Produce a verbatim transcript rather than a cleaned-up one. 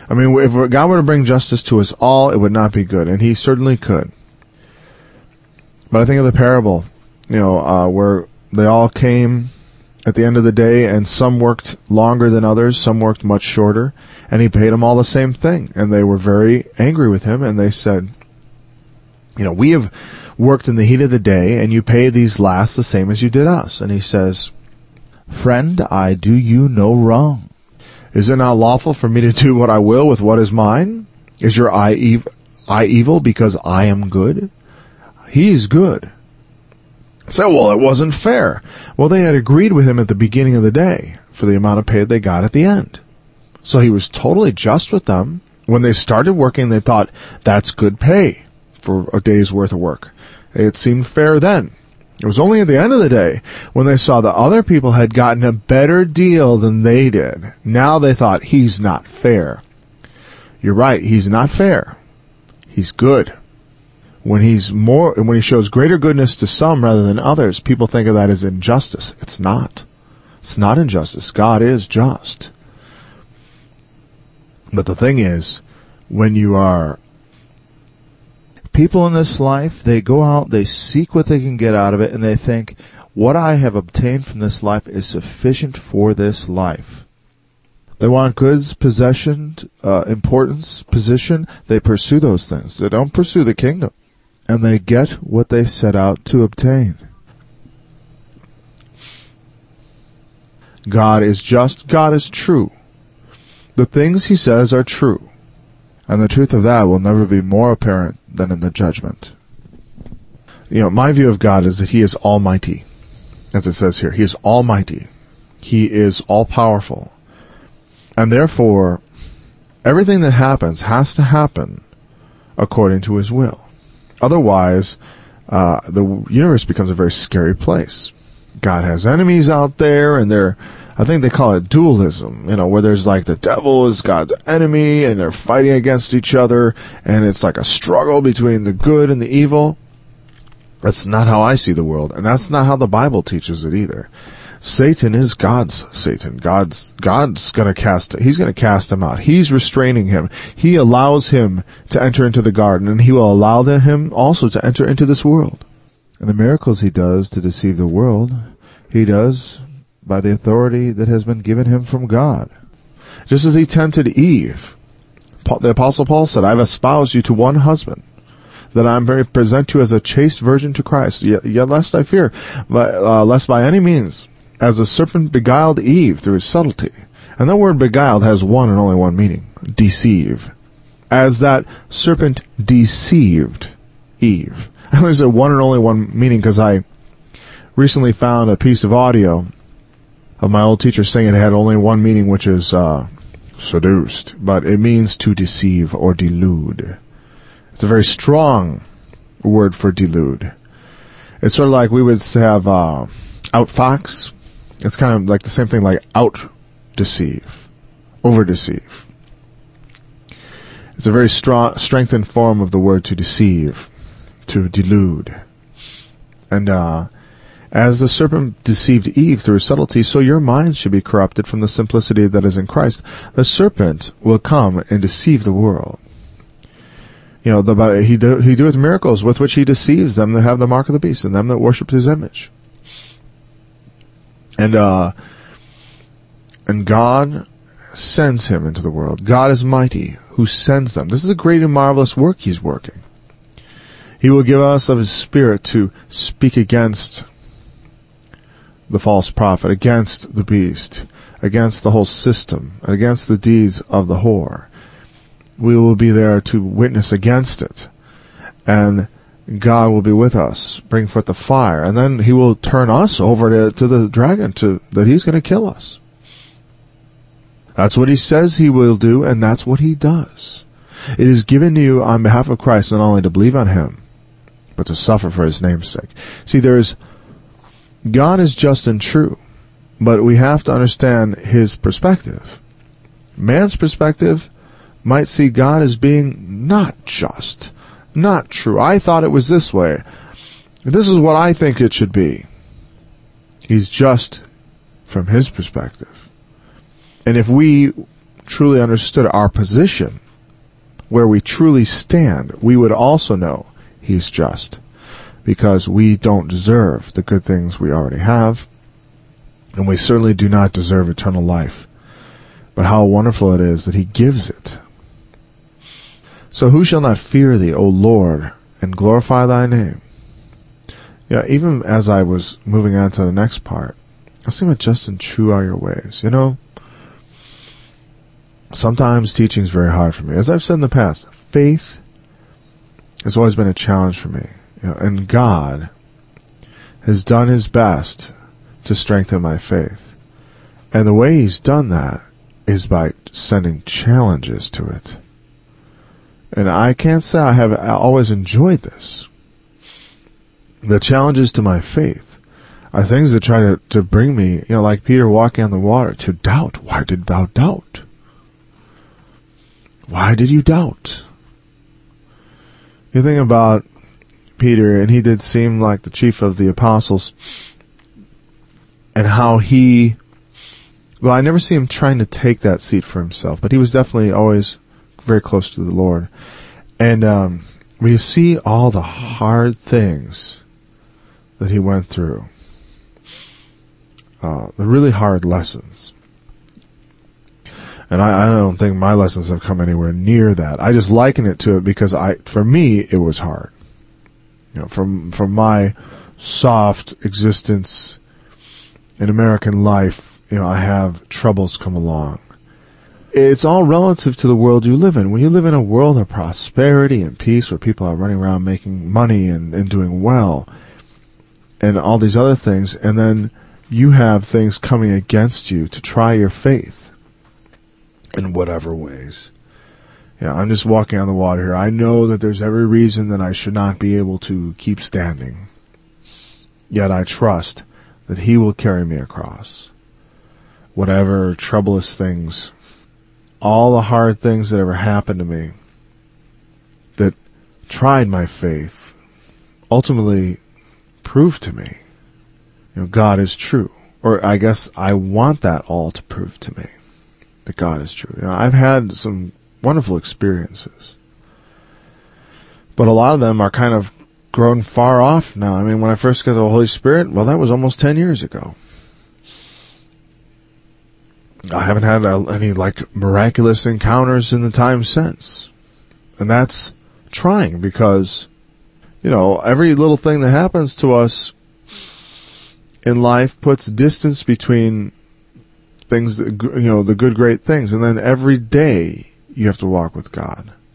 I mean, if God were to bring justice to us all, it would not be good, and he certainly could. But I think of the parable, you know, uh, where they all came at the end of the day, and some worked longer than others, some worked much shorter, and he paid them all the same thing. And they were very angry with him, and they said, you know, we have worked in the heat of the day, and you pay these last the same as you did us. And he says, Friend, I do you no wrong. Is it not lawful for me to do what I will with what is mine? Is your eye, ev- eye evil because I am good? He's good. So, well, it wasn't fair. Well, they had agreed with him at the beginning of the day for the amount of pay they got at the end. So he was totally just with them. When they started working, they thought, that's good pay for a day's worth of work. It seemed fair then. It was only at the end of the day when they saw that other people had gotten a better deal than they did. Now they thought, he's not fair. You're right, he's not fair. He's good. When he's more, when he shows greater goodness to some rather than others, people think of that as injustice. It's not. It's not injustice. God is just. But the thing is, when you are People in this life, they go out, they seek what they can get out of it, and they think, what I have obtained from this life is sufficient for this life. They want goods, possession, uh, importance, position. They pursue those things. They don't pursue the kingdom. And they get what they set out to obtain. God is just. God is true. The things he says are true. And the truth of that will never be more apparent than in the judgment. You know, my view of God is that he is almighty. As it says here, he is almighty. He is all-powerful. And therefore, everything that happens has to happen according to his will. Otherwise, uh, the universe becomes a very scary place. God has enemies out there, and they're, I think they call it dualism, you know, where there's like the devil is God's enemy, and they're fighting against each other, and it's like a struggle between the good and the evil. That's not how I see the world, and that's not how the Bible teaches it either. Satan is God's Satan. God's, God's gonna cast, he's gonna cast him out. He's restraining him. He allows him to enter into the garden, and he will allow him also to enter into this world. And the miracles he does to deceive the world, he does by the authority that has been given him from God. Just as he tempted Eve, Paul, the Apostle Paul said, I've espoused you to one husband, that I may present you as a chaste virgin to Christ. Yet, yet lest I fear, but, uh, lest by any means, as the serpent beguiled Eve through his subtlety. And that word beguiled has one and only one meaning, deceive. As that serpent deceived Eve. I only said one and only one meaning because I recently found a piece of audio of my old teacher saying it had only one meaning, which is uh, seduced. But it means to deceive or delude. It's a very strong word for delude. It's sort of like we would have uh, outfox. It's kind of like the same thing like out-deceive, over-deceive. It's a very strong, strengthened form of the word to deceive, to delude. And uh, as the serpent deceived Eve through his subtlety, so your minds should be corrupted from the simplicity that is in Christ. The serpent will come and deceive the world. You know, the, he, do, he doeth miracles with which he deceives them that have the mark of the beast and them that worship his image. And, uh, and God sends him into the world. God is mighty, who sends them. This is a great and marvelous work he's working. He will give us of his Spirit to speak against the false prophet, against the beast, against the whole system, and against the deeds of the whore. We will be there to witness against it. And God will be with us, bring forth the fire, and then he will turn us over to, to the dragon, to that he's going to kill us. That's what he says he will do, and that's what he does. It is given to you on behalf of Christ not only to believe on him, but to suffer for his name's sake. See, there's, God is just and true, but we have to understand his perspective. Man's perspective might see God as being not just, not true. I thought it was this way. This is what I think it should be. He's just from his perspective. And if we truly understood our position, where we truly stand, we would also know He's just, because we don't deserve the good things we already have, and we certainly do not deserve eternal life. But how wonderful it is that He gives it. So who shall not fear Thee, O Lord, and glorify Thy name? Yeah, even as I was moving on to the next part, I was thinking about just and true are your ways. You know, sometimes teaching is very hard for me. As I've said in the past, faith has always been a challenge for me. You know, and God has done His best to strengthen my faith. And the way He's done that is by sending challenges to it. And I can't say I have always enjoyed this. The challenges to my faith are things that try to, to bring me, you know, like Peter walking on the water, to doubt. Why did thou doubt? Why did you doubt? You think about Peter, and he did seem like the chief of the apostles, and how he, well, I never see him trying to take that seat for himself, but he was definitely always very close to the Lord. And um, we see all the hard things that he went through, uh, the really hard lessons. And I, I don't think my lessons have come anywhere near that. I just liken it to it because I, for me, it was hard. You know, from from my soft existence in American life, you know, I have troubles come along. It's all relative to the world you live in. When you live in a world of prosperity and peace, where people are running around making money and, and doing well, and all these other things, and then you have things coming against you to try your faith in whatever ways. Yeah, I'm just walking on the water here. I know that there's every reason that I should not be able to keep standing. Yet I trust that He will carry me across. Whatever troublous things, all the hard things that ever happened to me that tried my faith, ultimately proved to me, you know, God is true. Or I guess I want that all to prove to me that God is true. You know, I've had some wonderful experiences, but a lot of them are kind of grown far off now. I mean, when I first got the Holy Spirit, well, that was almost ten years ago. I haven't had any like miraculous encounters in the time since, and that's trying, because, you know, every little thing that happens to us in life puts distance between things that, you know, the good, great things, and then every day you have to walk with God.